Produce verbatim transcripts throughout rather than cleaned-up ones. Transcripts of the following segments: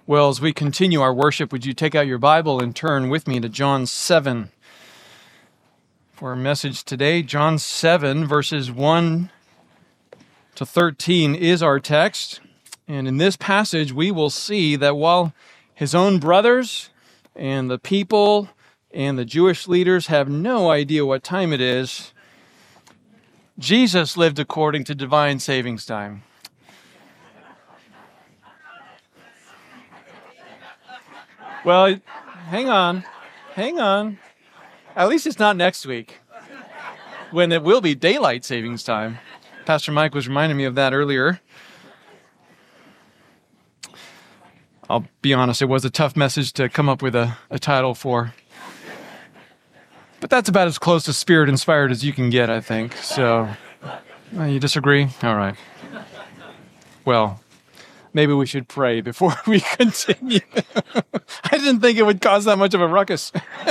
Well, as we continue our worship, would you take out your Bible and turn with me to John seven for our message today? John seven, verses one to thirteen is our text. And in this passage, we will see that while his own brothers and the people and the Jewish leaders have no idea what time it is, Jesus lived according to divine savings time. Well, hang on, hang on. At least it's not next week, when it will be daylight savings time. Pastor Mike was reminding me of that earlier. I'll be honest, it was a tough message to come up with a, a title for. But that's about as close to Spirit-inspired as you can get, I think. So, uh, you disagree? All right. Well, maybe we should pray before we continue. I didn't think it would cause that much of a ruckus.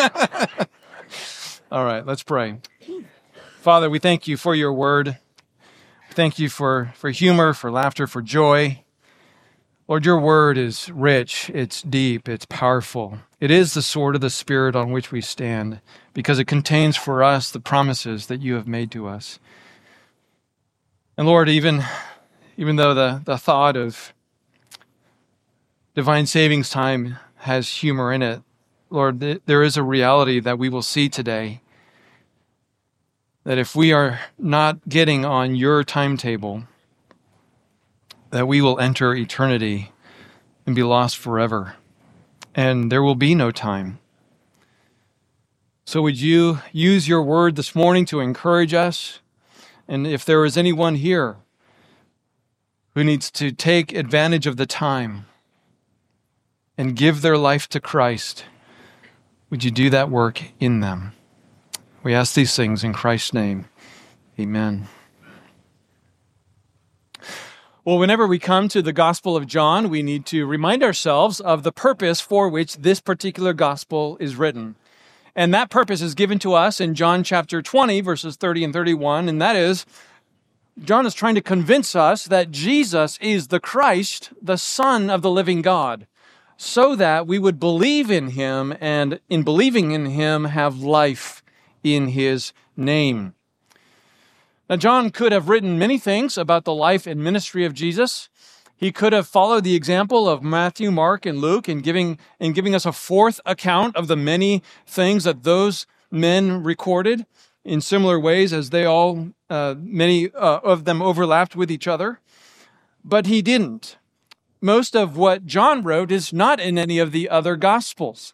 All right, let's pray. Father, we thank you for your word. Thank you for, for humor, for laughter, for joy. Lord, your word is rich, it's deep, it's powerful. It is the sword of the Spirit on which we stand, because it contains for us the promises that you have made to us. And Lord, even, even though the, the thought of divine savings time has humor in it, Lord, th- there is a reality that we will see today, that if we are not getting on your timetable, that we will enter eternity and be lost forever, and there will be no time. So would you use your word this morning to encourage us? And if there is anyone here who needs to take advantage of the time and give their life to Christ, would you do that work in them? We ask these things in Christ's name. Amen. Well, whenever we come to the Gospel of John, we need to remind ourselves of the purpose for which this particular gospel is written. And that purpose is given to us in John chapter twenty, verses thirty and thirty-one, and that is, John is trying to convince us that Jesus is the Christ, the Son of the living God, so that we would believe in him, and in believing in him, have life in his name. Now, John could have written many things about the life and ministry of Jesus. He could have followed the example of Matthew, Mark, and Luke in giving, in giving us a fourth account of the many things that those men recorded in similar ways as they all, uh, many uh, of them overlapped with each other. But he didn't. Most of what John wrote is not in any of the other Gospels,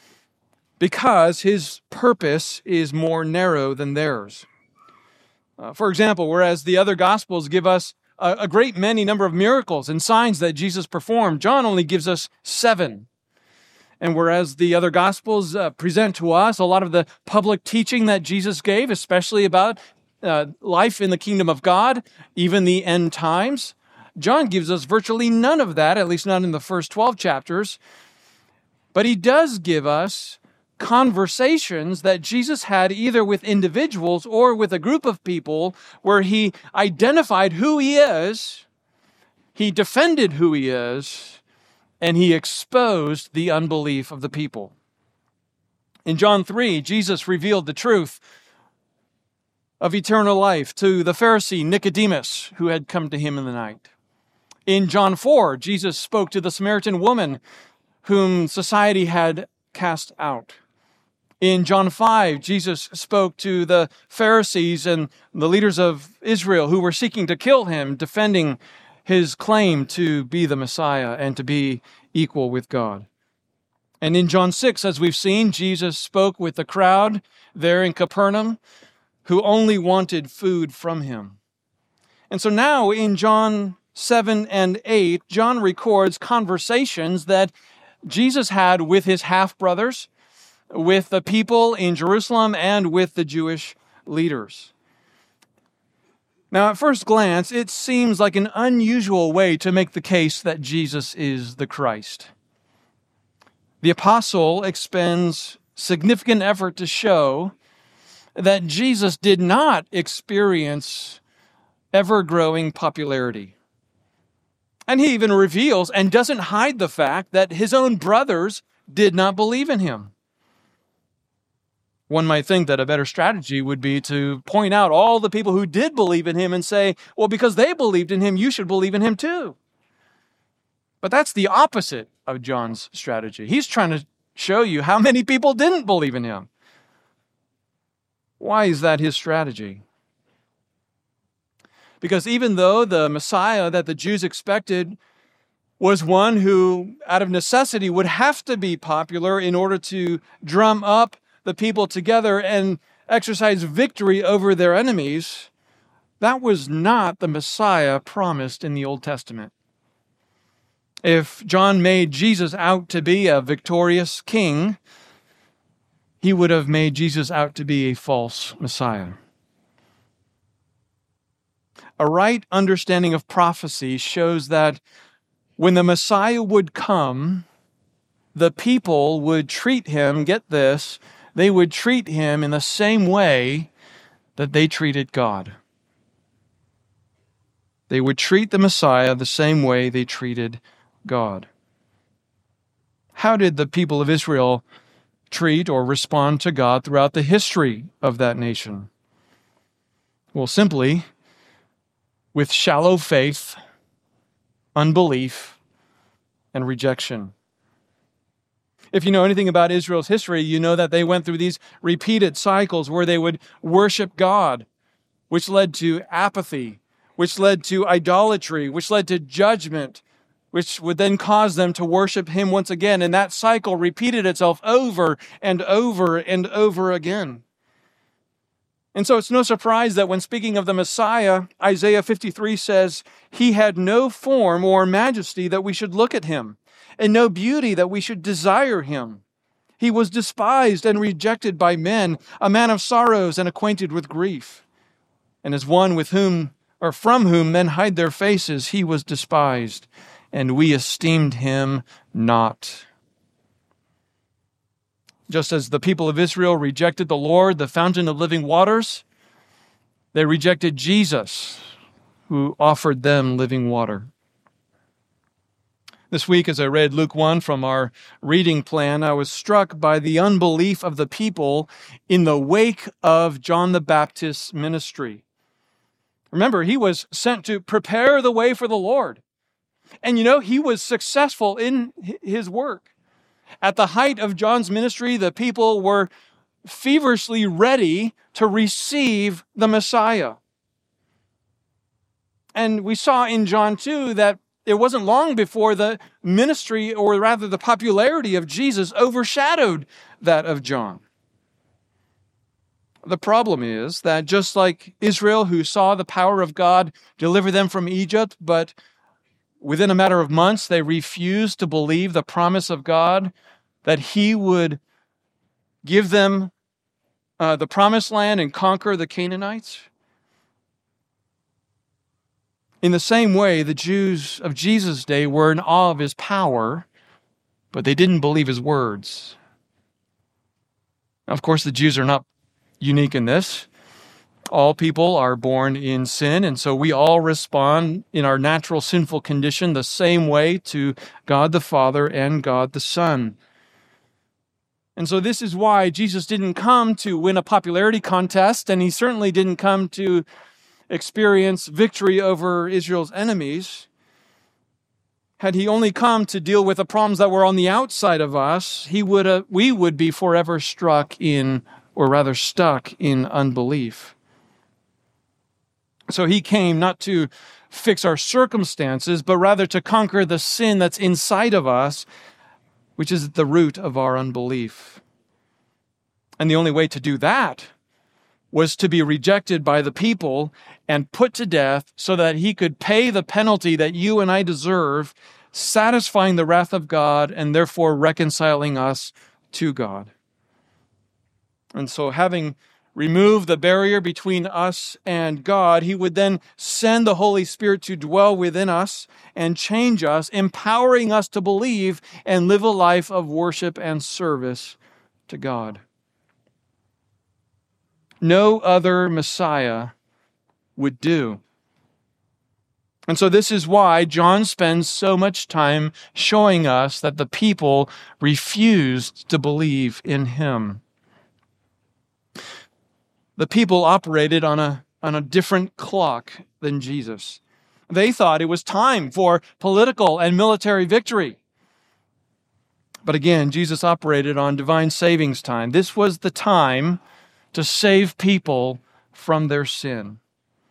because his purpose is more narrow than theirs. Uh, for example, whereas the other Gospels give us a, a great many number of miracles and signs that Jesus performed, John only gives us seven. And whereas the other Gospels uh, present to us a lot of the public teaching that Jesus gave, especially about uh, life in the kingdom of God, even the end times, John gives us virtually none of that, at least not in the first twelve chapters. But he does give us conversations that Jesus had either with individuals or with a group of people where he identified who he is, he defended who he is, and he exposed the unbelief of the people. In John three, Jesus revealed the truth of eternal life to the Pharisee Nicodemus, who had come to him in the night. In John four, Jesus spoke to the Samaritan woman whom society had cast out. In John five, Jesus spoke to the Pharisees and the leaders of Israel who were seeking to kill him, defending his claim to be the Messiah and to be equal with God. And in John six, as we've seen, Jesus spoke with the crowd there in Capernaum who only wanted food from him. And so now in John seven and eight, John records conversations that Jesus had with his half-brothers, with the people in Jerusalem, and with the Jewish leaders. Now, at first glance, it seems like an unusual way to make the case that Jesus is the Christ. The apostle expends significant effort to show that Jesus did not experience ever-growing popularity. And he even reveals and doesn't hide the fact that his own brothers did not believe in him. One might think that a better strategy would be to point out all the people who did believe in him and say, well, because they believed in him, you should believe in him too. But that's the opposite of John's strategy. He's trying to show you how many people didn't believe in him. Why is that his strategy? Because even though the Messiah that the Jews expected was one who, out of necessity, would have to be popular in order to drum up the people together and exercise victory over their enemies, that was not the Messiah promised in the Old Testament. If John made Jesus out to be a victorious king, he would have made Jesus out to be a false Messiah. A right understanding of prophecy shows that when the Messiah would come, the people would treat him, get this, they would treat him in the same way that they treated God. They would treat the Messiah the same way they treated God. How did the people of Israel treat or respond to God throughout the history of that nation? Well, simply with shallow faith, unbelief, and rejection. If you know anything about Israel's history, you know that they went through these repeated cycles where they would worship God, which led to apathy, which led to idolatry, which led to judgment, which would then cause them to worship him once again. And that cycle repeated itself over and over and over again. And so it's no surprise that when speaking of the Messiah, Isaiah fifty-three says, he had no form or majesty that we should look at him, and no beauty that we should desire him. He was despised and rejected by men, a man of sorrows and acquainted with grief. And as one with whom, or from whom men hide their faces, he was despised, and we esteemed him not. Just as the people of Israel rejected the Lord, the fountain of living waters, they rejected Jesus, who offered them living water. This week, as I read Luke one from our reading plan, I was struck by the unbelief of the people in the wake of John the Baptist's ministry. Remember, he was sent to prepare the way for the Lord. And you know, he was successful in his work. At the height of John's ministry, the people were feverishly ready to receive the Messiah. And we saw in John two that it wasn't long before the ministry, or rather the popularity of Jesus, overshadowed that of John. The problem is that just like Israel, who saw the power of God deliver them from Egypt, but within a matter of months, they refused to believe the promise of God that he would give them uh, the promised land and conquer the Canaanites. In the same way, the Jews of Jesus' day were in awe of his power, but they didn't believe his words. Now, of course, the Jews are not unique in this. All people are born in sin, and so we all respond in our natural sinful condition the same way to God the Father and God the Son. And so this is why Jesus didn't come to win a popularity contest, and he certainly didn't come to experience victory over Israel's enemies. Had he only come to deal with the problems that were on the outside of us, he would uh, we would be forever struck in, or rather stuck in, unbelief. So he came not to fix our circumstances, but rather to conquer the sin that's inside of us, which is at the root of our unbelief. And the only way to do that was to be rejected by the people and put to death so that he could pay the penalty that you and I deserve, satisfying the wrath of God and therefore reconciling us to God. And so having removed the barrier between us and God, he would then send the Holy Spirit to dwell within us and change us, empowering us to believe and live a life of worship and service to God. No other Messiah would do. And so this is why John spends so much time showing us that the people refused to believe in him. The people operated on a, on a different clock than Jesus. They thought it was time for political and military victory. But again, Jesus operated on divine savings time. This was the time to save people from their sin.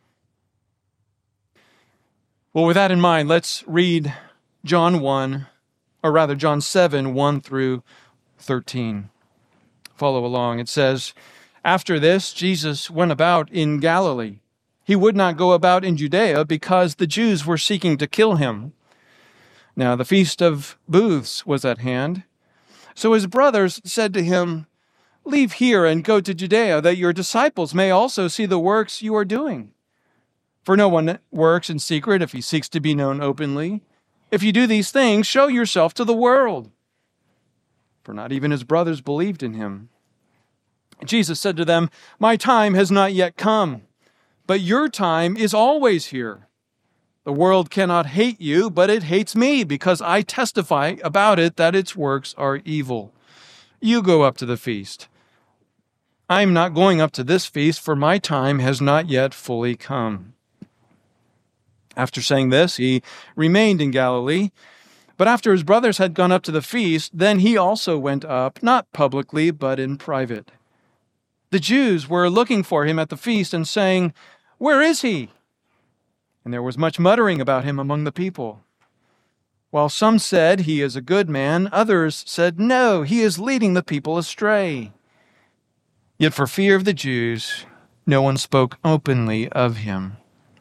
Well, with that in mind, let's read John one, or rather John seven, one through thirteen. Follow along. It says, "After this, Jesus went about in Galilee. He would not go about in Judea because the Jews were seeking to kill him. Now the feast of booths was at hand. So his brothers said to him, 'Leave here and go to Judea, that your disciples may also see the works you are doing. For no one works in secret if he seeks to be known openly. If you do these things, show yourself to the world.' For not even his brothers believed in him. Jesus said to them, 'My time has not yet come, but your time is always here. The world cannot hate you, but it hates me because I testify about it that its works are evil. You go up to the feast. I am not going up to this feast, for my time has not yet fully come.' After saying this, he remained in Galilee. But after his brothers had gone up to the feast, then he also went up, not publicly, but in private. The Jews were looking for him at the feast and saying, 'Where is he?' And there was much muttering about him among the people. While some said, 'He is a good man,' others said, 'No, he is leading the people astray.' Yet for fear of the Jews, no one spoke openly of him."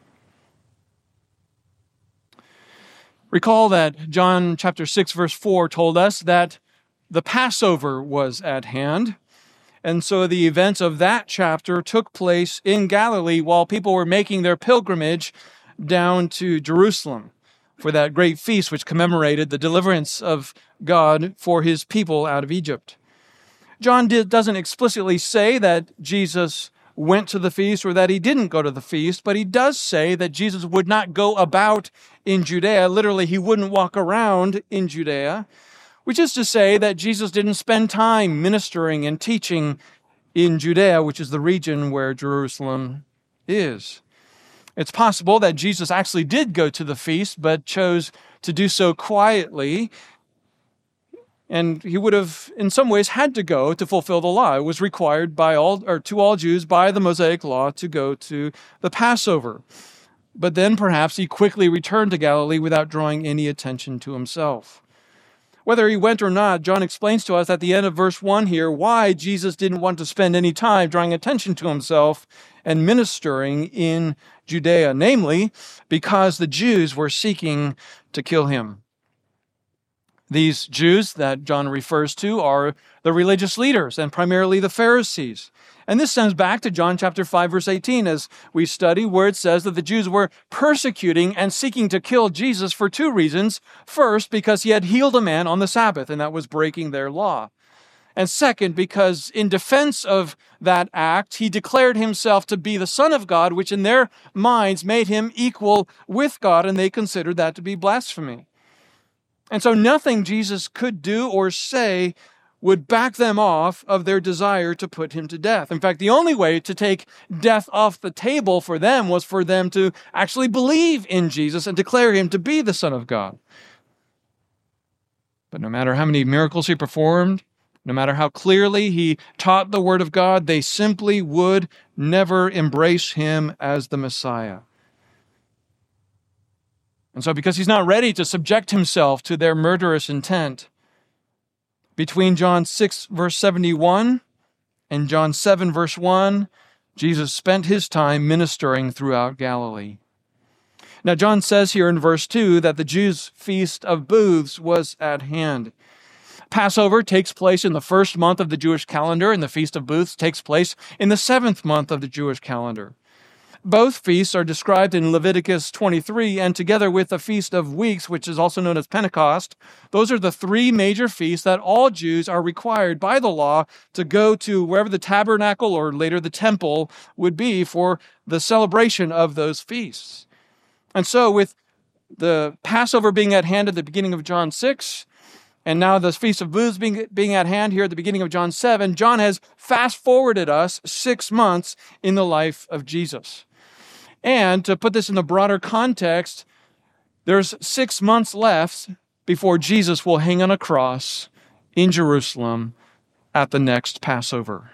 Recall that John chapter six, verse four told us that the Passover was at hand. And so the events of that chapter took place in Galilee while people were making their pilgrimage down to Jerusalem for that great feast which commemorated the deliverance of God for his people out of Egypt. John did, doesn't explicitly say that Jesus went to the feast or that he didn't go to the feast, but he does say that Jesus would not go about in Judea. Literally, he wouldn't walk around in Judea, which is to say that Jesus didn't spend time ministering and teaching in Judea, which is the region where Jerusalem is. It's possible that Jesus actually did go to the feast, but chose to do so quietly. And he would have, in some ways, had to go to fulfill the law. It was required by all, or to all Jews by the Mosaic law to go to the Passover. But then perhaps he quickly returned to Galilee without drawing any attention to himself. Whether he went or not, John explains to us at the end of verse one here why Jesus didn't want to spend any time drawing attention to himself and ministering in Judea, namely because the Jews were seeking to kill him. These Jews that John refers to are the religious leaders and primarily the Pharisees. And this stems back to John chapter five, verse eighteen, as we study, where it says that the Jews were persecuting and seeking to kill Jesus for two reasons. First, because he had healed a man on the Sabbath, and that was breaking their law. And second, because in defense of that act, he declared himself to be the Son of God, which in their minds made him equal with God, and they considered that to be blasphemy. And so nothing Jesus could do or say would back them off of their desire to put him to death. In fact, the only way to take death off the table for them was for them to actually believe in Jesus and declare him to be the Son of God. But no matter how many miracles he performed, no matter how clearly he taught the Word of God, they simply would never embrace him as the Messiah. And so because he's not ready to subject himself to their murderous intent, between John six, verse seventy-one and John seven, verse one, Jesus spent his time ministering throughout Galilee. Now, John says here in verse two that the Jews' feast of booths was at hand. Passover takes place in the first month of the Jewish calendar, and the Feast of Booths takes place in the seventh month of the Jewish calendar. Both feasts are described in Leviticus twenty-three, and together with the Feast of Weeks, which is also known as Pentecost, those are the three major feasts that all Jews are required by the law to go to wherever the tabernacle or later the temple would be for the celebration of those feasts. And so with the Passover being at hand at the beginning of John six, and now the Feast of Booths being, being at hand here at the beginning of John seven, John has fast-forwarded us six months in the life of Jesus. And to put this in the broader context, there's six months left before Jesus will hang on a cross in Jerusalem at the next Passover.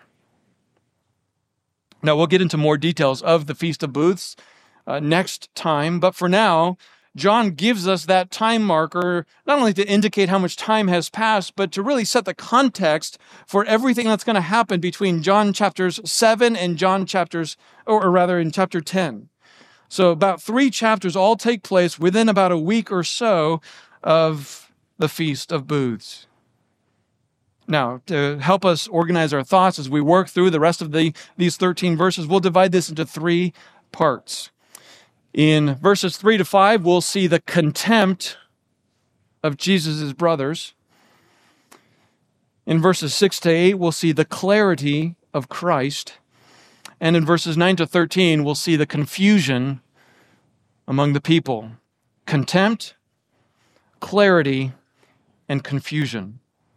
Now, we'll get into more details of the Feast of Booths uh, next time, but for now, John gives us that time marker, not only to indicate how much time has passed, but to really set the context for everything that's going to happen between John chapters seven and John chapters, or rather in chapter ten. So about three chapters all take place within about a week or so of the Feast of Booths. Now, to help us organize our thoughts as we work through the rest of the, these thirteen verses, we'll divide this into three parts. In verses three to five, we'll see the contempt of Jesus' brothers. In verses six to eight, we'll see the clarity of Christ. And in verses nine to thirteen, we'll see the confusion among the people. Contempt, clarity, and confusion.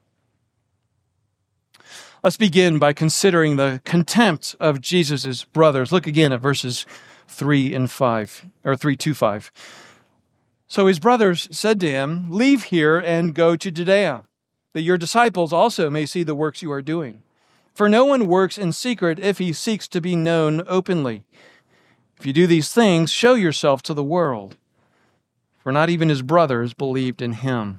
Let's begin by considering the contempt of Jesus' brothers. Look again at verses three and five, or three to five. So his brothers said to him, "Leave here and go to Judea, that your disciples also may see the works you are doing. For no one works in secret if he seeks to be known openly. If you do these things, show yourself to the world." For not even his brothers believed in him.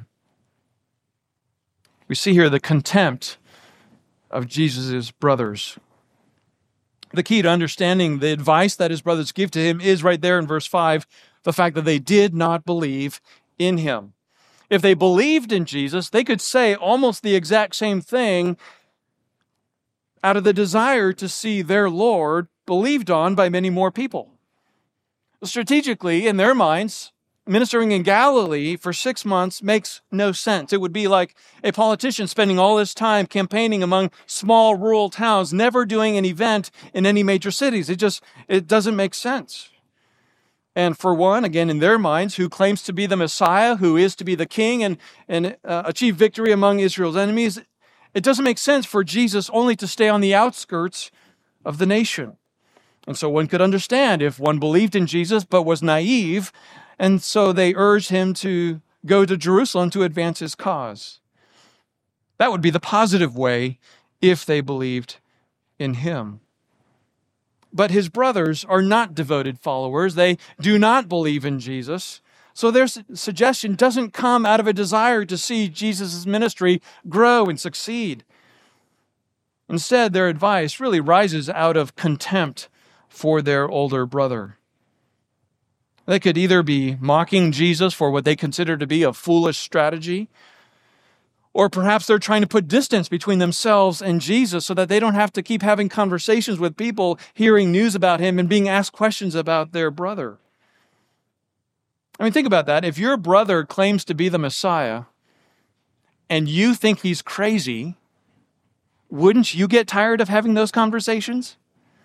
We see here the contempt of Jesus' brothers. The key to understanding the advice that his brothers give to him is right there in verse five, the fact that they did not believe in him. If they believed in Jesus, they could say almost the exact same thing out of the desire to see their Lord believed on by many more people. Strategically, in their minds, ministering in Galilee for six months makes no sense. It would be like a politician spending all his time campaigning among small rural towns, never doing an event in any major cities. It just, it doesn't make sense. And for one, again, in their minds, who claims to be the Messiah, who is to be the king and, and uh, achieve victory among Israel's enemies, it doesn't make sense for Jesus only to stay on the outskirts of the nation. And so one could understand if one believed in Jesus but was naive, and so they urged him to go to Jerusalem to advance his cause. That would be the positive way if they believed in him. But his brothers are not devoted followers. They do not believe in Jesus. So their su- suggestion doesn't come out of a desire to see Jesus' ministry grow and succeed. Instead, their advice really rises out of contempt for their older brother. They could either be mocking Jesus for what they consider to be a foolish strategy, or perhaps they're trying to put distance between themselves and Jesus so that they don't have to keep having conversations with people, hearing news about him and being asked questions about their brother. I mean, think about that. If your brother claims to be the Messiah and you think he's crazy, wouldn't you get tired of having those conversations?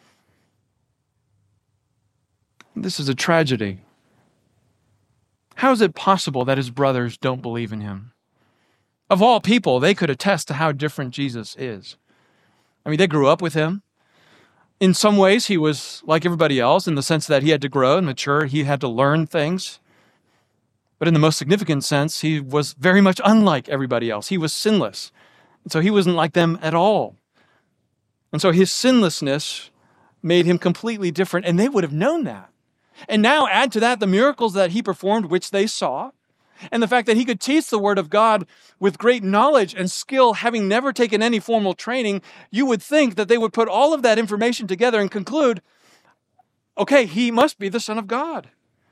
This is a tragedy. How is it possible that his brothers don't believe in him? Of all people, they could attest to how different Jesus is. I mean, they grew up with him. In some ways, he was like everybody else in the sense that he had to grow and mature. He had to learn things. But in the most significant sense, he was very much unlike everybody else. He was sinless. And so he wasn't like them at all. And so his sinlessness made him completely different, and they would have known that. And now add to that the miracles that he performed, which they saw, and the fact that he could teach the word of God with great knowledge and skill, having never taken any formal training. You would think that they would put all of that information together and conclude, okay, he must be the Son of God.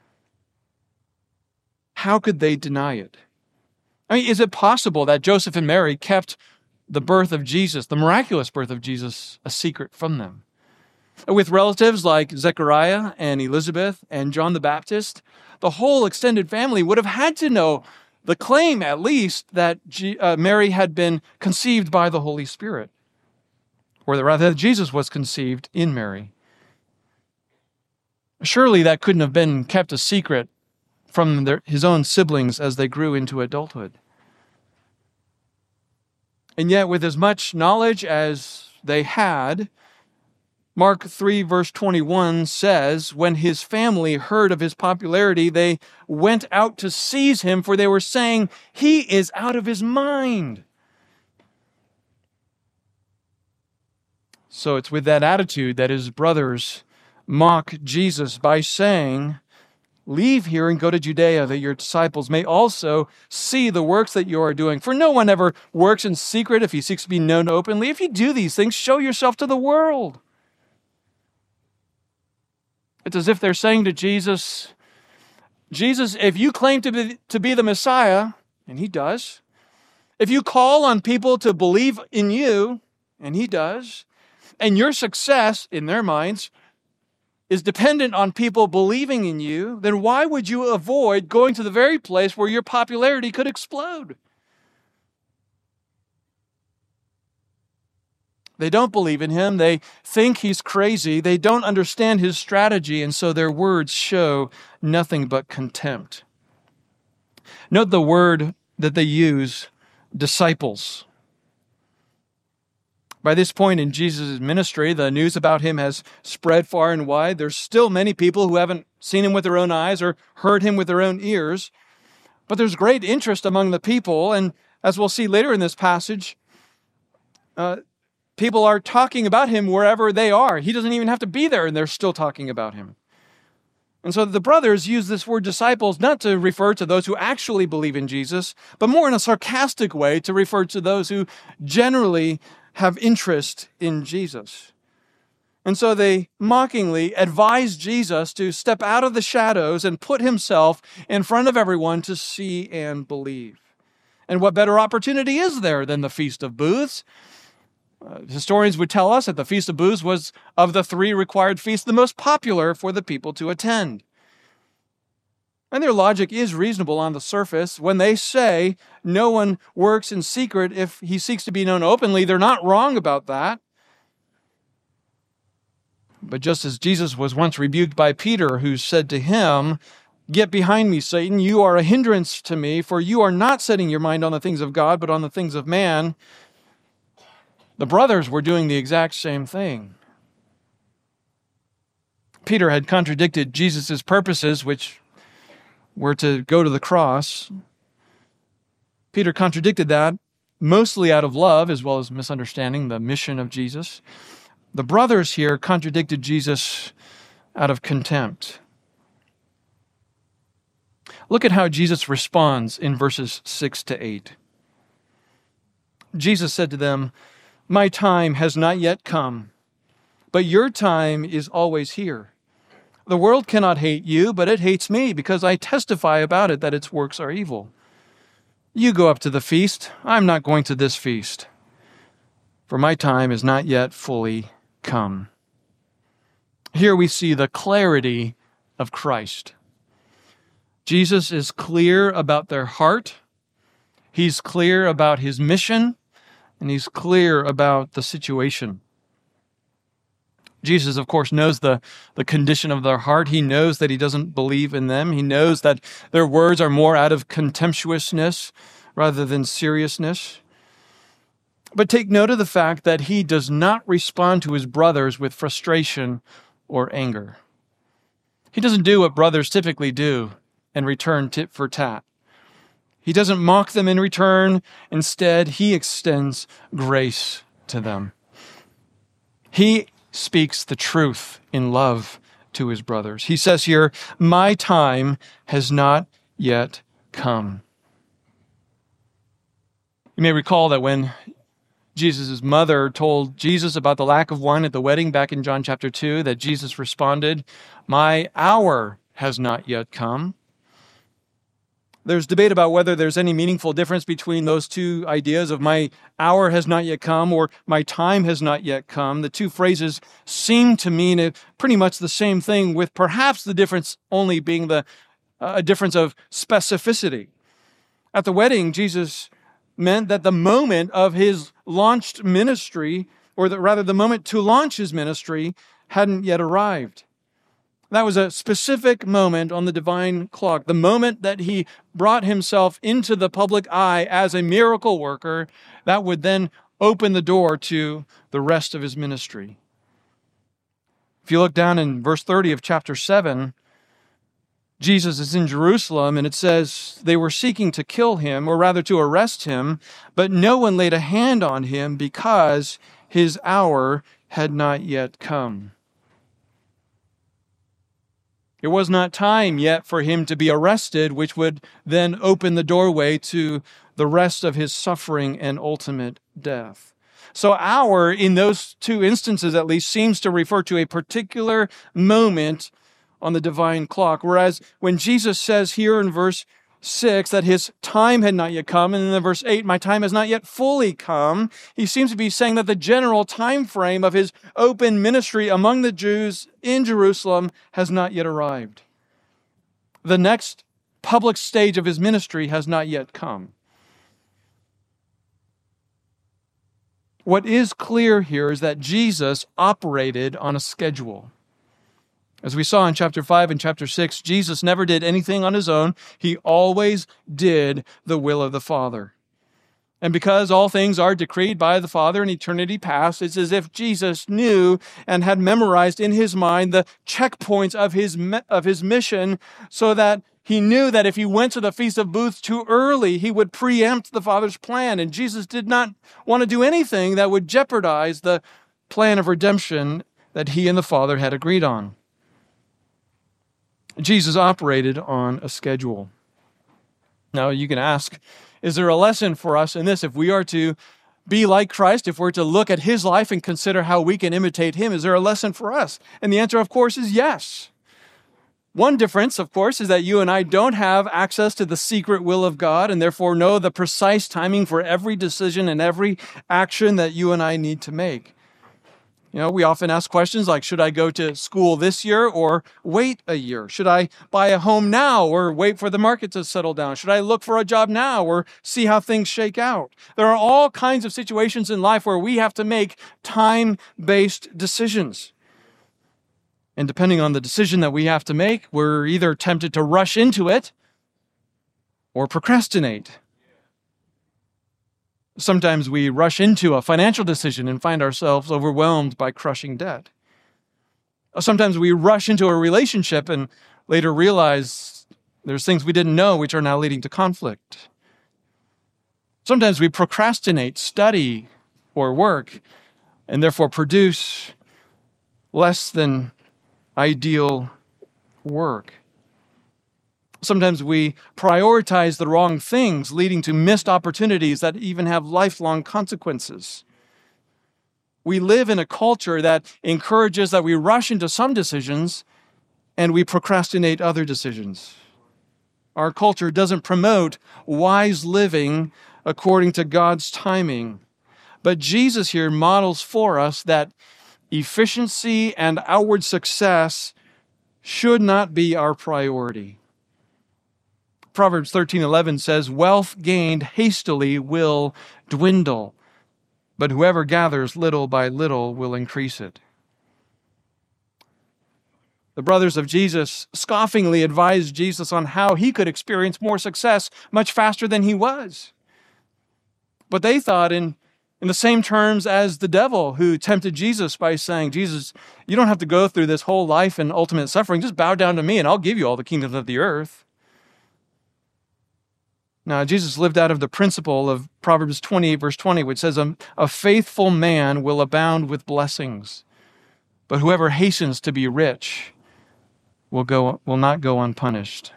How could they deny it? I mean, is it possible that Joseph and Mary kept the birth of Jesus, the miraculous birth of Jesus, a secret from them? With relatives like Zechariah and Elizabeth and John the Baptist, the whole extended family would have had to know the claim, at least, that G- uh, Mary had been conceived by the Holy Spirit, or that rather Jesus was conceived in Mary. Surely that couldn't have been kept a secret from their, his own siblings as they grew into adulthood. And yet, with as much knowledge as they had, Mark three, verse twenty-one says, when his family heard of his popularity, they went out to seize him, for they were saying, he is out of his mind. So it's with that attitude that his brothers mock Jesus by saying, leave here and go to Judea, that your disciples may also see the works that you are doing. For no one ever works in secret if he seeks to be known openly. If you do these things, show yourself to the world. It's as if they're saying to Jesus, Jesus, if you claim to be, to be the Messiah, and he does, if you call on people to believe in you, and he does, and your success, in their minds, is dependent on people believing in you, then why would you avoid going to the very place where your popularity could explode? They don't believe in him. They think he's crazy. They don't understand his strategy, and so their words show nothing but contempt. Note the word that they use, disciples. By this point in Jesus' ministry, the news about him has spread far and wide. There's still many people who haven't seen him with their own eyes or heard him with their own ears. But there's great interest among the people. And as we'll see later in this passage, uh, people are talking about him wherever they are. He doesn't even have to be there, and they're still talking about him. And so the brothers use this word disciples not to refer to those who actually believe in Jesus, but more in a sarcastic way to refer to those who generally have interest in Jesus. And so they mockingly advise Jesus to step out of the shadows and put himself in front of everyone to see and believe. And what better opportunity is there than the Feast of Booths? Uh, historians would tell us that the Feast of Booths was, of the three required feasts, the most popular for the people to attend. And their logic is reasonable on the surface. When they say no one works in secret if he seeks to be known openly, they're not wrong about that. But just as Jesus was once rebuked by Peter, who said to him, "Get behind me, Satan, you are a hindrance to me, for you are not setting your mind on the things of God, but on the things of man," the brothers were doing the exact same thing. Peter had contradicted Jesus' purposes, which were to go to the cross. Peter contradicted that, mostly out of love, as well as misunderstanding the mission of Jesus. The brothers here contradicted Jesus out of contempt. Look at how Jesus responds in verses six to eight. Jesus said to them, "My time has not yet come, but your time is always here. The world cannot hate you, but it hates me because I testify about it that its works are evil. You go up to the feast. I'm not going to this feast, for my time is not yet fully come." Here we see the clarity of Christ. Jesus is clear about their heart. He's clear about his mission, and he's clear about the situation. Jesus, of course, knows the, the condition of their heart. He knows that he doesn't believe in them. He knows that their words are more out of contemptuousness rather than seriousness. But take note of the fact that he does not respond to his brothers with frustration or anger. He doesn't do what brothers typically do and return tit for tat. He doesn't mock them in return. Instead, he extends grace to them. He speaks the truth in love to his brothers. He says here, "My time has not yet come." You may recall that when Jesus' mother told Jesus about the lack of wine at the wedding back in John chapter two, that Jesus responded, "My hour has not yet come." There's debate about whether there's any meaningful difference between those two ideas of "my hour has not yet come" or "my time has not yet come." The two phrases seem to mean pretty much the same thing, with perhaps the difference only being the uh, a difference of specificity. At the wedding, Jesus meant that the moment of his launched ministry, or the, rather the moment to launch his ministry, hadn't yet arrived. That was a specific moment on the divine clock, the moment that he brought himself into the public eye as a miracle worker that would then open the door to the rest of his ministry. If you look down in verse thirty of chapter seven, Jesus is in Jerusalem, and it says they were seeking to kill him, or rather to arrest him, but no one laid a hand on him because his hour had not yet come. It was not time yet for him to be arrested, which would then open the doorway to the rest of his suffering and ultimate death. So hour, in those two instances at least, seems to refer to a particular moment on the divine clock. Whereas when Jesus says here in verse six that his time had not yet come, and in verse eight, my time has not yet fully come, he seems to be saying that the general time frame of his open ministry among the Jews in Jerusalem has not yet arrived. The next public stage of his ministry has not yet come. What is clear here is that Jesus operated on a schedule. As we saw in chapter five and chapter six, Jesus never did anything on his own. He always did the will of the Father. And because all things are decreed by the Father in eternity past, it's as if Jesus knew and had memorized in his mind the checkpoints of his, of his mission, so that he knew that if he went to the Feast of Booths too early, he would preempt the Father's plan. And Jesus did not want to do anything that would jeopardize the plan of redemption that he and the Father had agreed on. Jesus operated on a schedule. Now you can ask, is there a lesson for us in this? If we are to be like Christ, if we're to look at his life and consider how we can imitate him, is there a lesson for us? And the answer, of course, is yes. One difference, of course, is that you and I don't have access to the secret will of God and therefore know the precise timing for every decision and every action that you and I need to make. You know, we often ask questions like, should I go to school this year or wait a year? Should I buy a home now or wait for the market to settle down? Should I look for a job now or see how things shake out? There are all kinds of situations in life where we have to make time-based decisions. And depending on the decision that we have to make, we're either tempted to rush into it or procrastinate. Sometimes we rush into a financial decision and find ourselves overwhelmed by crushing debt. Sometimes we rush into a relationship and later realize there's things we didn't know which are now leading to conflict. Sometimes we procrastinate study or work and therefore produce less than ideal work. Sometimes we prioritize the wrong things, leading to missed opportunities that even have lifelong consequences. We live in a culture that encourages that we rush into some decisions and we procrastinate other decisions. Our culture doesn't promote wise living according to God's timing. But Jesus here models for us that efficiency and outward success should not be our priority. Proverbs thirteen eleven says, wealth gained hastily will dwindle, but whoever gathers little by little will increase it. The brothers of Jesus scoffingly advised Jesus on how he could experience more success much faster than he was. But they thought in, in the same terms as the devil who tempted Jesus by saying, Jesus, you don't have to go through this whole life and ultimate suffering. Just bow down to me and I'll give you all the kingdoms of the earth. Now, Jesus lived out of the principle of Proverbs twenty-eight, verse twenty, which says, a, a faithful man will abound with blessings, but whoever hastens to be rich will go will not go unpunished.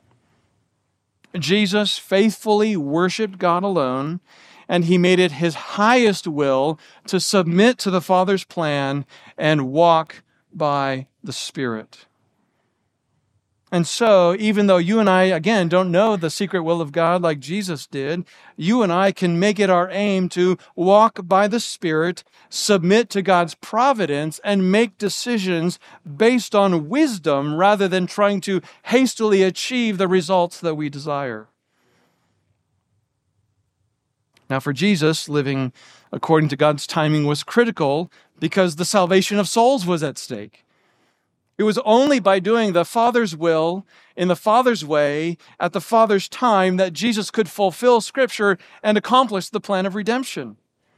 Jesus faithfully worshiped God alone, and he made it his highest will to submit to the Father's plan and walk by the Spirit. And so, even though you and I, again, don't know the secret will of God like Jesus did, you and I can make it our aim to walk by the Spirit, submit to God's providence, and make decisions based on wisdom rather than trying to hastily achieve the results that we desire. Now, for Jesus, living according to God's timing was critical because the salvation of souls was at stake. It was only by doing the Father's will in the Father's way at the Father's time that Jesus could fulfill Scripture and accomplish the plan of redemption.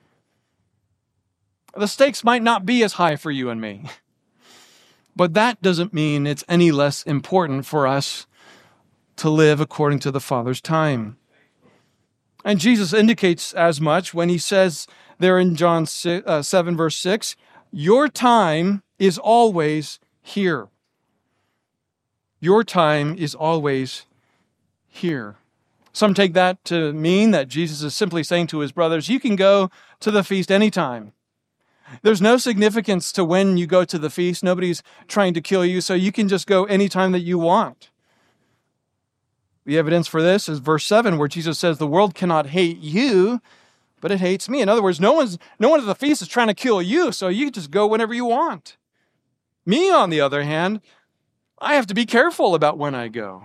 The stakes might not be as high for you and me, but that doesn't mean it's any less important for us to live according to the Father's time. And Jesus indicates as much when he says there in John seven, verse six, your time is always here. Your time is always here. Some take that to mean that Jesus is simply saying to his brothers, you can go to the feast anytime. There's no significance to when you go to the feast. Nobody's trying to kill you, so you can just go anytime that you want. The evidence for this is verse seven, where Jesus says, the world cannot hate you, but it hates me. In other words, no one's no one at the feast is trying to kill you, so you can just go whenever you want. Me, on the other hand, I have to be careful about when I go.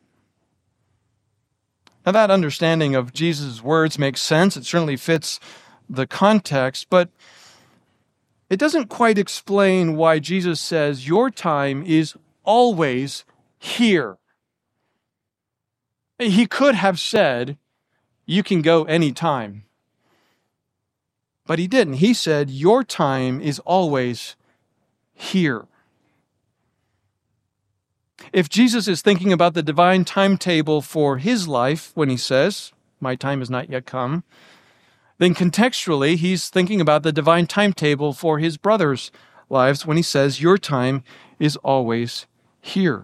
Now, that understanding of Jesus' words makes sense. It certainly fits the context, but it doesn't quite explain why Jesus says your time is always here. He could have said, you can go anytime. But he didn't. He said, your time is always here. If Jesus is thinking about the divine timetable for his life when he says, my time has not yet come, then contextually he's thinking about the divine timetable for his brothers' lives when he says, your time is always here.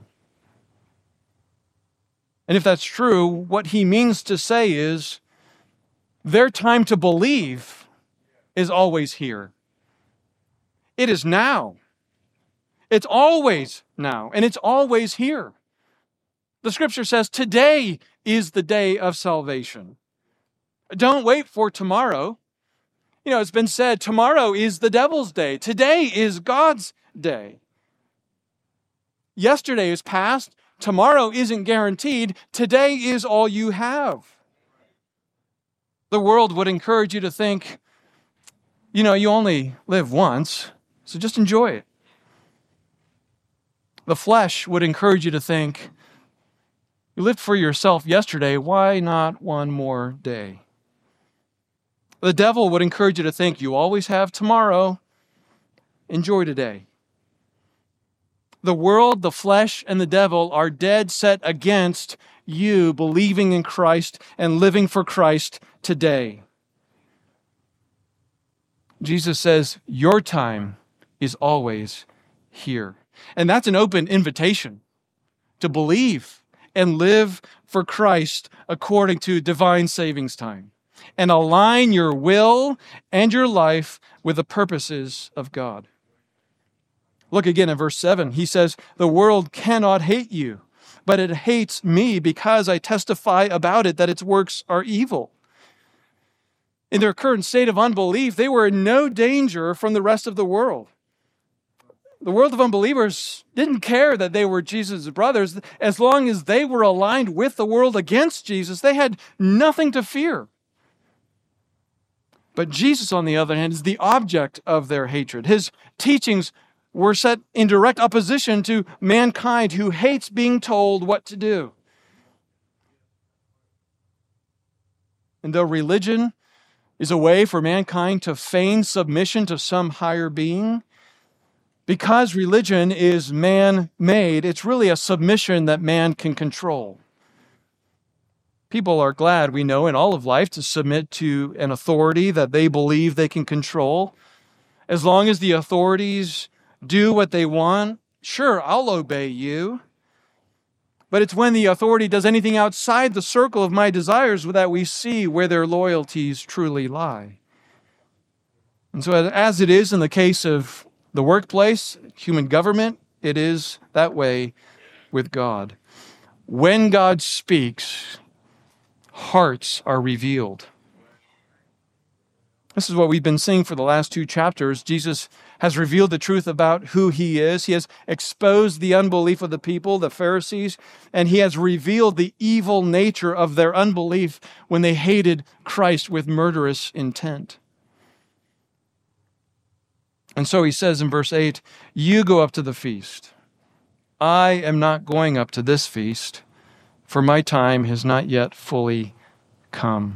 And if that's true, what he means to say is, their time to believe is always here. It is now. It's always now, and it's always here. The scripture says today is the day of salvation. Don't wait for tomorrow. You know, it's been said, tomorrow is the devil's day. Today is God's day. Yesterday is past. Tomorrow isn't guaranteed. Today is all you have. The world would encourage you to think, you know, you only live once, so just enjoy it. The flesh would encourage you to think, you lived for yourself yesterday, why not one more day? The devil would encourage you to think, you always have tomorrow, enjoy today. The world, the flesh, and the devil are dead set against you believing in Christ and living for Christ today. Jesus says, your time is always here. And that's an open invitation to believe and live for Christ according to divine savings time, and align your will and your life with the purposes of God. Look again at verse seven. He says, the world cannot hate you, but it hates me because I testify about it that its works are evil. In their current state of unbelief, they were in no danger from the rest of the world. The world of unbelievers didn't care that they were Jesus' brothers. As long as they were aligned with the world against Jesus, they had nothing to fear. But Jesus, on the other hand, is the object of their hatred. His teachings were set in direct opposition to mankind who hates being told what to do. And though religion is a way for mankind to feign submission to some higher being, because religion is man-made, it's really a submission that man can control. People are glad, we know, in all of life to submit to an authority that they believe they can control. As long as the authorities do what they want, sure, I'll obey you. But it's when the authority does anything outside the circle of my desires that we see where their loyalties truly lie. And so as it is in the case of the workplace, human government, it is that way with God. When God speaks, hearts are revealed. This is what we've been seeing for the last two chapters. Jesus has revealed the truth about who he is. He has exposed the unbelief of the people, the Pharisees, and he has revealed the evil nature of their unbelief when they hated Christ with murderous intent. And so he says in verse eight, you go up to the feast. I am not going up to this feast, for my time has not yet fully come.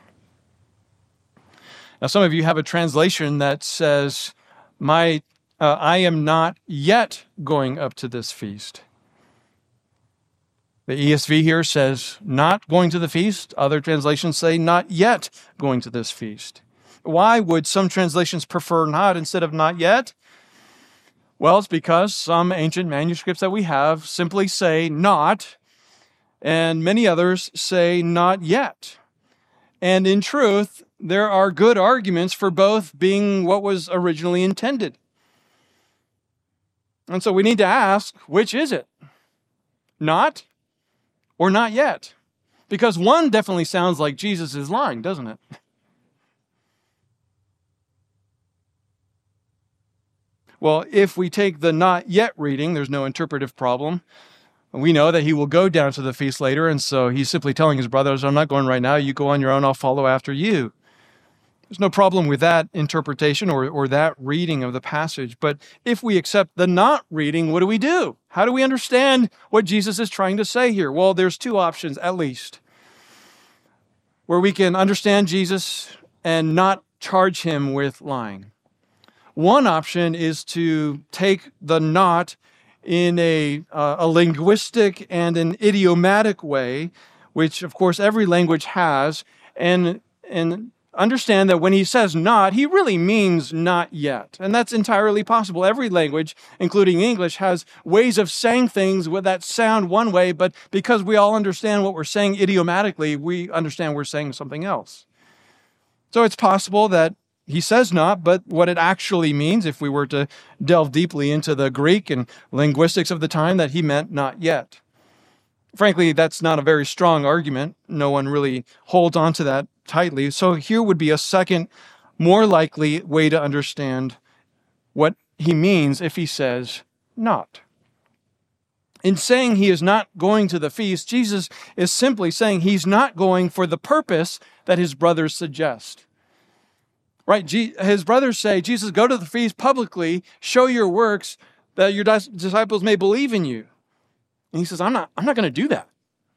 Now, some of you have a translation that says, "My, uh, I am not yet going up to this feast." The E S V here says, "not going to the feast." Other translations say, "not yet going to this feast." Why would some translations prefer "not" instead of "not yet"? Well, it's because some ancient manuscripts that we have simply say "not," and many others say "not yet." And in truth, there are good arguments for both being what was originally intended. And so we need to ask, which is it? Not or not yet? Because one definitely sounds like Jesus is lying, doesn't it? Well, if we take the "not yet" reading, there's no interpretive problem. We know that he will go down to the feast later, and so he's simply telling his brothers, "I'm not going right now. You go on your own. I'll follow after you." There's no problem with that interpretation or, or that reading of the passage. But if we accept the "not" reading, what do we do? How do we understand what Jesus is trying to say here? Well, there's two options at least, where we can understand Jesus and not charge him with lying. One option is to take the "not" in a, uh, a linguistic and an idiomatic way, which of course every language has, and, and understand that when he says "not," he really means "not yet." And that's entirely possible. Every language, including English, has ways of saying things that sound one way, but because we all understand what we're saying idiomatically, we understand we're saying something else. So it's possible that he says "not," but what it actually means, if we were to delve deeply into the Greek and linguistics of the time, that he meant "not yet." Frankly, that's not a very strong argument. No one really holds on to that tightly. So here would be a second, more likely way to understand what he means if he says "not." In saying he is not going to the feast, Jesus is simply saying he's not going for the purpose that his brothers suggest. Right? His brothers say, "Jesus, go to the feast publicly, show your works, that your disciples may believe in you." And he says, I'm not, I'm not going to do that.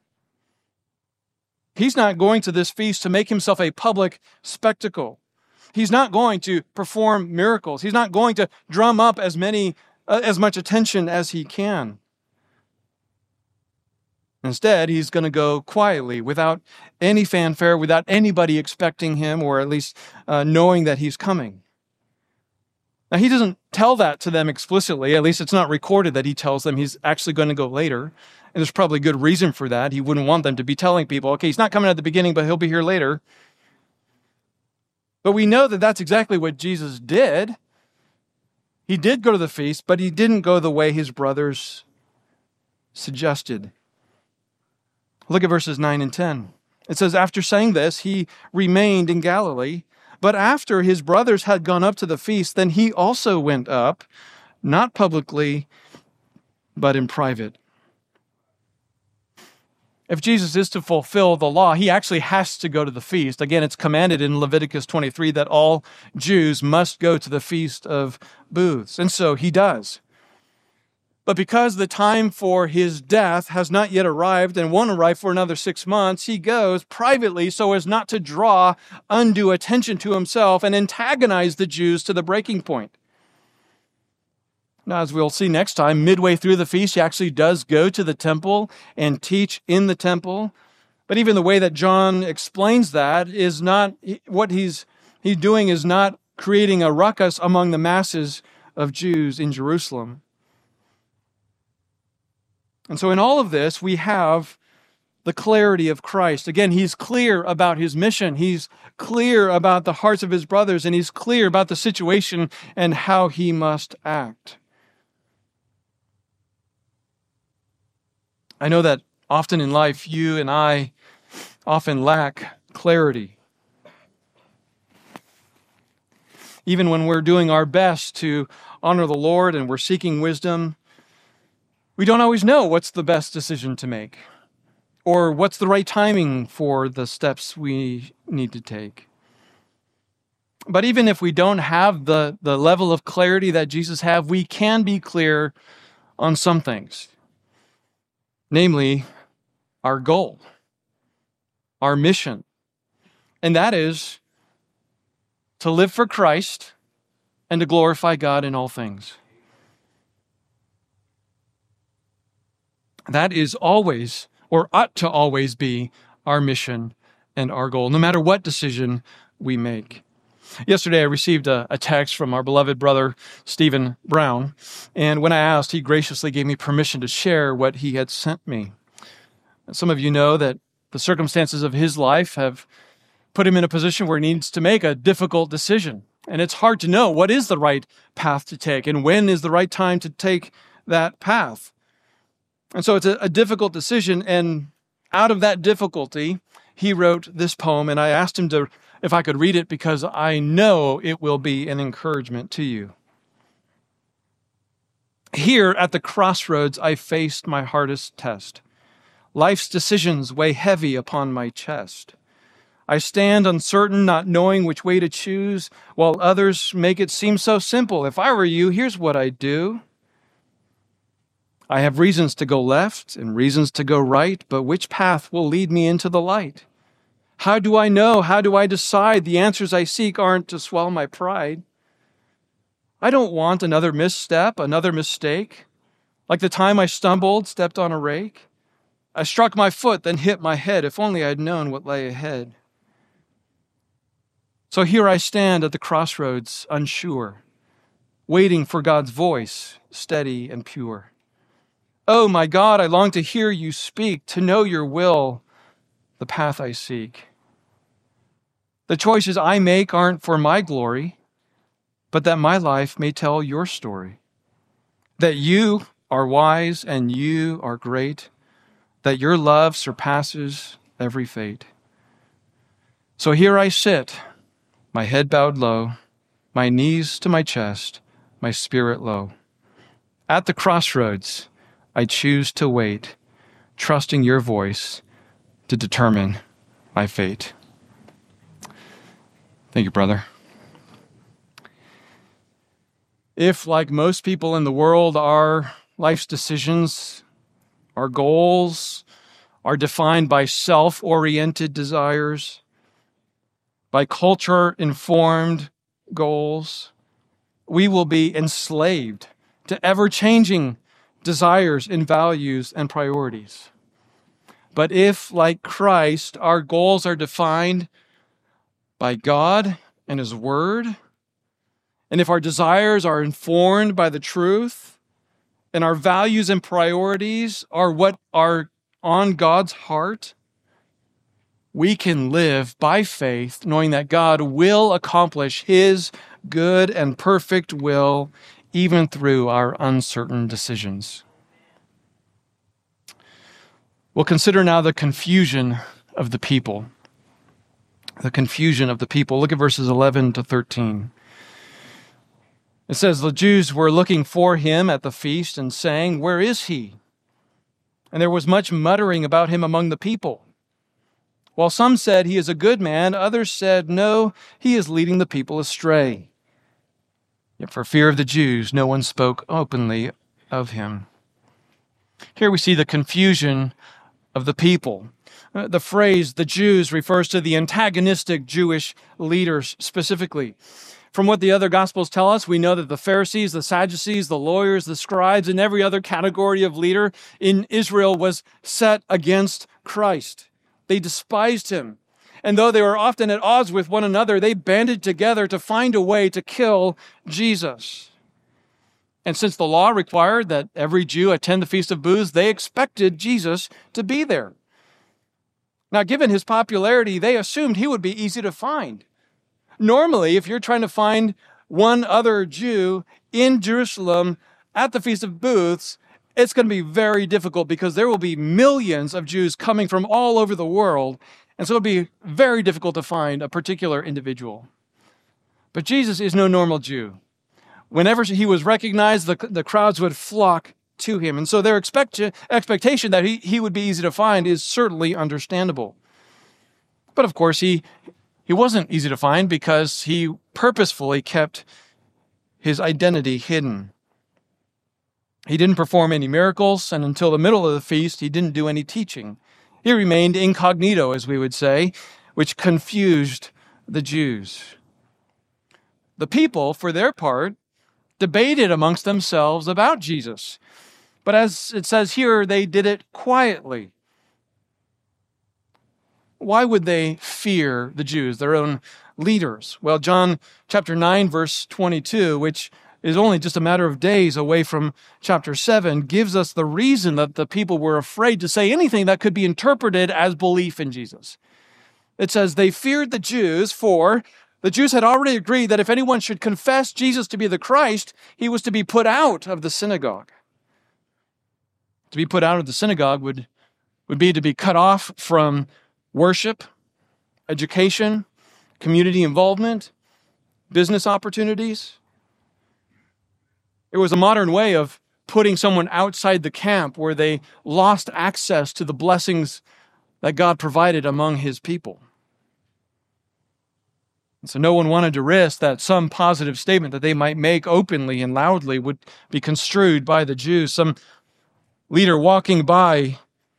He's not going to this feast to make himself a public spectacle. He's not going to perform miracles. He's not going to drum up as many, uh, as much attention as he can. Instead, he's going to go quietly, without any fanfare, without anybody expecting him, or at least uh, knowing that he's coming. Now, he doesn't tell that to them explicitly. At least it's not recorded that he tells them he's actually going to go later. And there's probably good reason for that. He wouldn't want them to be telling people, okay, he's not coming at the beginning, but he'll be here later. But we know that that's exactly what Jesus did. He did go to the feast, but he didn't go the way his brothers suggested. Look at verses nine and ten. It says, "After saying this, he remained in Galilee. But after his brothers had gone up to the feast, then he also went up, not publicly, but in private." If Jesus is to fulfill the law, he actually has to go to the feast. Again, it's commanded in Leviticus twenty-three that all Jews must go to the Feast of Booths. And so he does. But because the time for his death has not yet arrived and won't arrive for another six months, he goes privately so as not to draw undue attention to himself and antagonize the Jews to the breaking point. Now, as we'll see next time, midway through the feast, he actually does go to the temple and teach in the temple. But even the way that John explains that is not, what he's, he's doing is not creating a ruckus among the masses of Jews in Jerusalem. And so in all of this, we have the clarity of Christ. Again, he's clear about his mission. He's clear about the hearts of his brothers, and he's clear about the situation and how he must act. I know that often in life, you and I often lack clarity. Even when we're doing our best to honor the Lord and we're seeking wisdom, we don't always know what's the best decision to make or what's the right timing for the steps we need to take. But even if we don't have the, the level of clarity that Jesus had, we can be clear on some things. namely our goal, our mission, and that is to live for Christ and to glorify God in all things. That is always, or ought to always be, our mission and our goal, no matter what decision we make. Yesterday, I received a, a text from our beloved brother, Stephen Brown, and when I asked, he graciously gave me permission to share what he had sent me. Some of you know that the circumstances of his life have put him in a position where he needs to make a difficult decision, and it's hard to know what is the right path to take and when is the right time to take that path. And so it's a, a difficult decision, and out of that difficulty, he wrote this poem, and I asked him to if I could read it because I know it will be an encouragement to you. Here at the crossroads, I faced my hardest test. Life's decisions weigh heavy upon my chest. I stand uncertain, not knowing which way to choose, while others make it seem so simple. If I were you, here's what I'd do. I have reasons to go left and reasons to go right, but which path will lead me into the light? How do I know? How do I decide? The answers I seek aren't to swell my pride. I don't want another misstep, another mistake. Like the time I stumbled, stepped on a rake. I struck my foot, then hit my head. If only I'd known what lay ahead. So here I stand at the crossroads, unsure, waiting for God's voice, steady and pure. Oh, my God, I long to hear you speak, to know your will, the path I seek. The choices I make aren't for my glory, but that my life may tell your story. That you are wise and you are great, that your love surpasses every fate. So here I sit, my head bowed low, my knees to my chest, my spirit low. At the crossroads, I choose to wait, trusting your voice to determine my fate. Thank you, brother. If, like most people in the world, our life's decisions, our goals are defined by self-oriented desires, by culture-informed goals, we will be enslaved to ever-changing desires and values and priorities. But if, like Christ, our goals are defined by God and His Word, and if our desires are informed by the truth, and our values and priorities are what are on God's heart, we can live by faith, knowing that God will accomplish His good and perfect will, even through our uncertain decisions. We'll consider now the confusion of the people. The confusion of the people. Look at verses eleven to thirteen. It says, the Jews were looking for him at the feast and saying, "Where is he?" And there was much muttering about him among the people. While some said, "He is a good man," others said, "No, he is leading the people astray." Yet for fear of the Jews, no one spoke openly of him. Here we see the confusion of the people. Uh, the phrase, the Jews, refers to the antagonistic Jewish leaders specifically. From what the other Gospels tell us, we know that the Pharisees, the Sadducees, the lawyers, the scribes, and every other category of leader in Israel was set against Christ. They despised him. And though they were often at odds with one another, they banded together to find a way to kill Jesus. And since the law required that every Jew attend the Feast of Booths, they expected Jesus to be there. Now, given his popularity, they assumed he would be easy to find. Normally, if you're trying to find one other Jew in Jerusalem at the Feast of Booths, it's going to be very difficult because there will be millions of Jews coming from all over the world, and so it'll be very difficult to find a particular individual. But Jesus is no normal Jew. Whenever he was recognized, the, the crowds would flock to him, and so their expect, expectation that he, he would be easy to find is certainly understandable. But of course, he He wasn't easy to find because he purposefully kept his identity hidden. He didn't perform any miracles, and until the middle of the feast, he didn't do any teaching. He remained incognito, as we would say, which confused the Jews. The people, for their part, debated amongst themselves about Jesus. But as it says here, they did it quietly. Why would they fear the Jews, their own leaders? Well, John chapter nine, verse twenty-two, which is only just a matter of days away from chapter seven, gives us the reason that the people were afraid to say anything that could be interpreted as belief in Jesus. It says, they feared the Jews, for the Jews had already agreed that if anyone should confess Jesus to be the Christ, he was to be put out of the synagogue. To be put out of the synagogue would, would be to be cut off from worship, education, community involvement, business opportunities. It was a modern way of putting someone outside the camp where they lost access to the blessings that God provided among his people. And so no one wanted to risk that some positive statement that they might make openly and loudly would be construed by the Jews. Some leader walking by,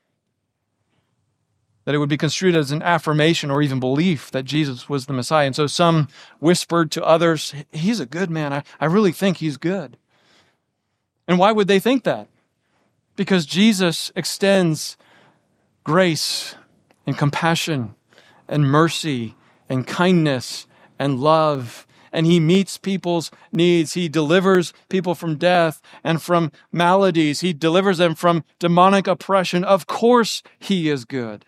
that it would be construed as an affirmation or even belief that Jesus was the Messiah. And so some whispered to others, he's a good man. I, I really think he's good. And why would they think that? Because Jesus extends grace and compassion and mercy and kindness and love. And he meets people's needs. He delivers people from death and from maladies. He delivers them from demonic oppression. Of course he is good.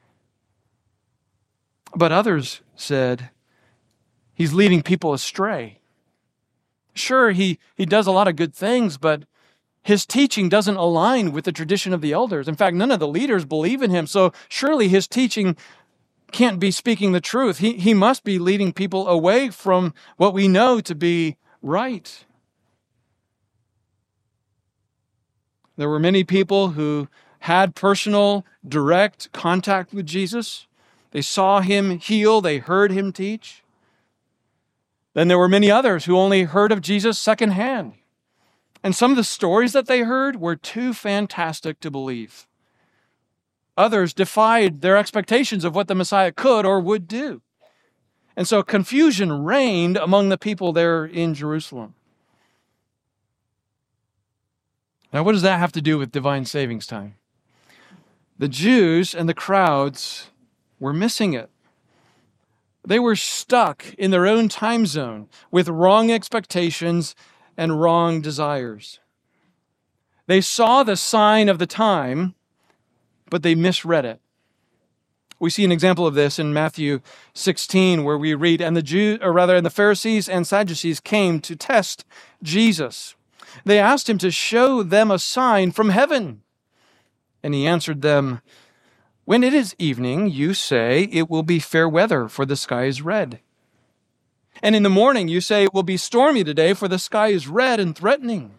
But others said, he's leading people astray. Sure, he, he does a lot of good things, but his teaching doesn't align with the tradition of the elders. In fact, none of the leaders believe in him, so surely his teaching can't be speaking the truth. He, he must be leading people away from what we know to be right. There were many people who had personal, direct contact with Jesus. They saw him heal, they heard him teach. Then there were many others who only heard of Jesus secondhand. And some of the stories that they heard were too fantastic to believe. Others defied their expectations of what the Messiah could or would do. And so confusion reigned among the people there in Jerusalem. Now, what does that have to do with divine savings time? The Jews and the crowds were missing it. They were stuck in their own time zone with wrong expectations and wrong desires. They saw the sign of the time, but they misread it. We see an example of this in Matthew sixteen, where we read, and the Jews, or rather, and the Pharisees and Sadducees came to test Jesus. They asked him to show them a sign from heaven. And he answered them, when it is evening, you say it will be fair weather, for the sky is red. And in the morning, you say it will be stormy today, for the sky is red and threatening.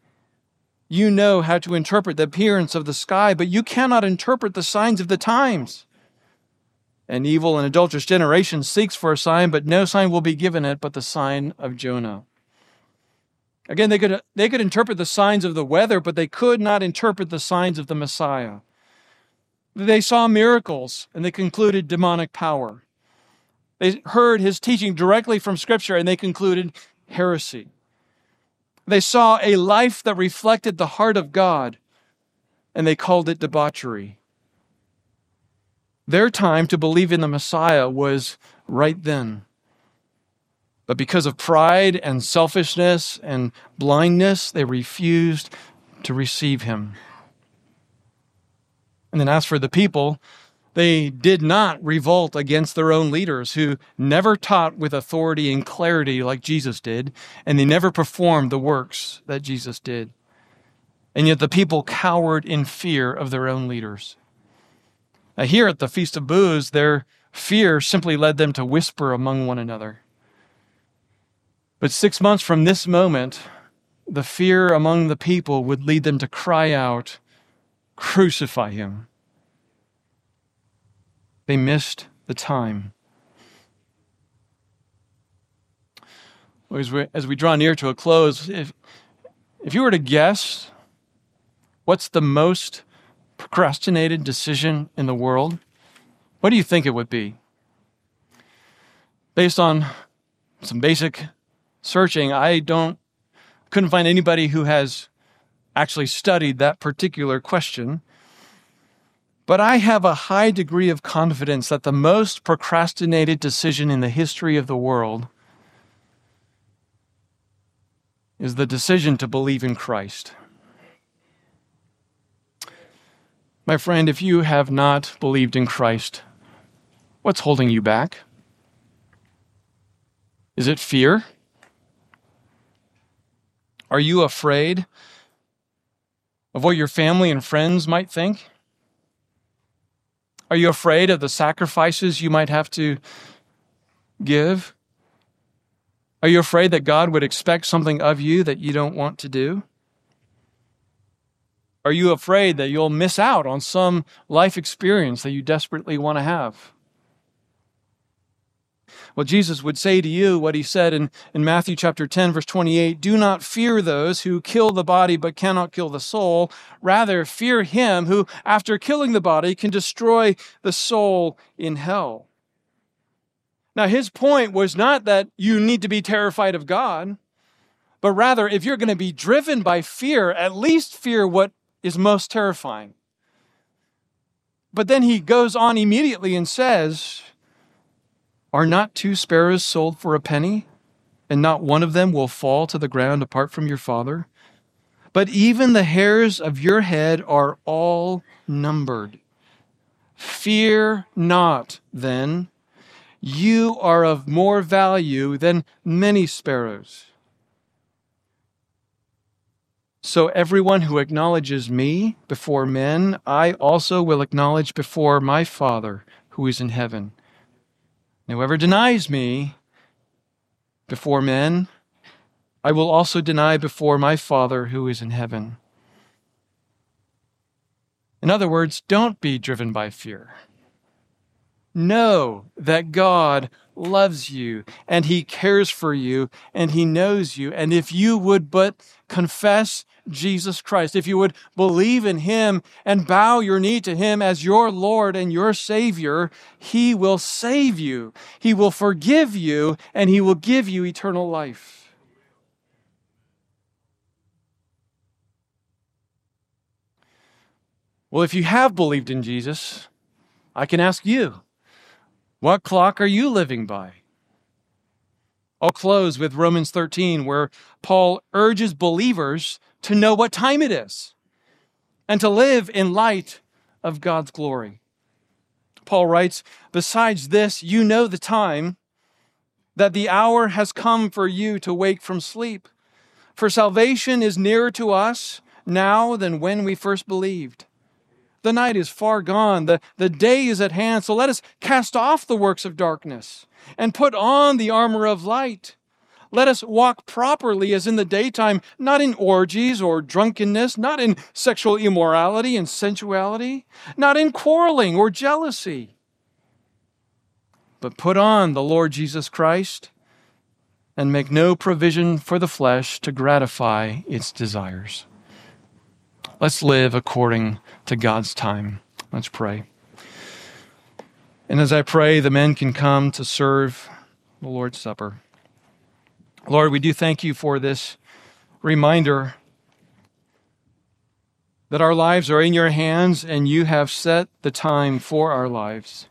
You know how to interpret the appearance of the sky, but you cannot interpret the signs of the times. An evil and adulterous generation seeks for a sign, but no sign will be given it but the sign of Jonah. Again, they could, they could interpret the signs of the weather, but they could not interpret the signs of the Messiah. They saw miracles, and they concluded demonic power. They heard his teaching directly from Scripture, and they concluded heresy. They saw a life that reflected the heart of God, and they called it debauchery. Their time to believe in the Messiah was right then. But because of pride and selfishness and blindness, they refused to receive him. And then as for the people, they did not revolt against their own leaders who never taught with authority and clarity like Jesus did, and they never performed the works that Jesus did. And yet the people cowered in fear of their own leaders. Now, here at the Feast of Booths, their fear simply led them to whisper among one another. But six months from this moment, the fear among the people would lead them to cry out, crucify him. They missed the time. As we, as we draw near to a close, if, if you were to guess what's the most procrastinated decision in the world, what do you think it would be? Based on some basic searching, I don't couldn't find anybody who has actually studied that particular question. But I have a high degree of confidence that the most procrastinated decision in the history of the world is the decision to believe in Christ. My friend, if you have not believed in Christ, what's holding you back? Is it fear? Are you afraid of what your family and friends might think? Are you afraid of the sacrifices you might have to give? Are you afraid that God would expect something of you that you don't want to do? Are you afraid that you'll miss out on some life experience that you desperately want to have? Well, Jesus would say to you what he said in, in Matthew chapter ten, verse twenty-eight, "Do not fear those who kill the body but cannot kill the soul. Rather, fear him who, after killing the body, can destroy the soul in hell." Now, his point was not that you need to be terrified of God, but rather, if you're going to be driven by fear, at least fear what is most terrifying. But then he goes on immediately and says, "Are not two sparrows sold for a penny, and not one of them will fall to the ground apart from your Father? But even the hairs of your head are all numbered. Fear not, then. You are of more value than many sparrows. So everyone who acknowledges me before men, I also will acknowledge before my Father who is in heaven. And whoever denies me before men, I will also deny before my Father who is in heaven." In other words, don't be driven by fear. Know that God loves you, and he cares for you, and he knows you. And if you would but confess Jesus Christ, if you would believe in him and bow your knee to him as your Lord and your Savior, he will save you, he will forgive you, and he will give you eternal life. Well, if you have believed in Jesus, I can ask you, what clock are you living by? I'll close with Romans thirteen, where Paul urges believers to know what time it is and to live in light of God's glory. Paul writes, "Besides this, you know the time, that the hour has come for you to wake from sleep. For salvation is nearer to us now than when we first believed. The night is far gone, the, the day is at hand, so let us cast off the works of darkness and put on the armor of light. Let us walk properly as in the daytime, not in orgies or drunkenness, not in sexual immorality and sensuality, not in quarreling or jealousy. But put on the Lord Jesus Christ and make no provision for the flesh to gratify its desires." Let's live according to God's time. Let's pray. And as I pray, the men can come to serve the Lord's Supper. Lord, we do thank you for this reminder that our lives are in your hands and you have set the time for our lives.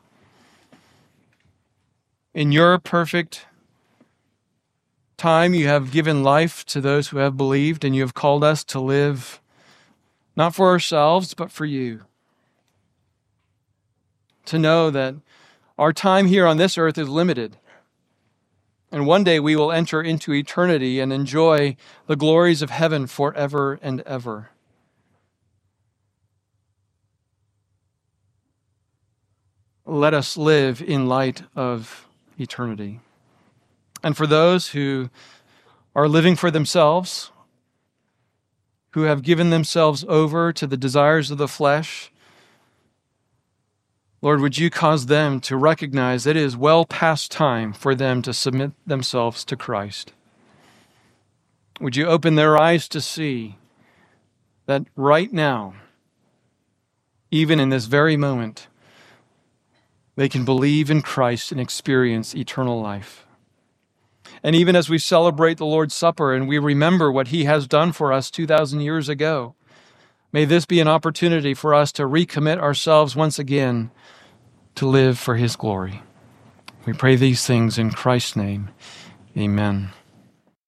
In your perfect time, you have given life to those who have believed, and you have called us to live not for ourselves, but for you. To know that our time here on this earth is limited. And one day we will enter into eternity and enjoy the glories of heaven forever and ever. Let us live in light of eternity. And for those who are living for themselves, who have given themselves over to the desires of the flesh, Lord, would you cause them to recognize that it is well past time for them to submit themselves to Christ? Would you open their eyes to see that right now, even in this very moment, they can believe in Christ and experience eternal life. And even as we celebrate the Lord's Supper and we remember what he has done for us two thousand years ago, may this be an opportunity for us to recommit ourselves once again to live for his glory. We pray these things in Christ's name. Amen.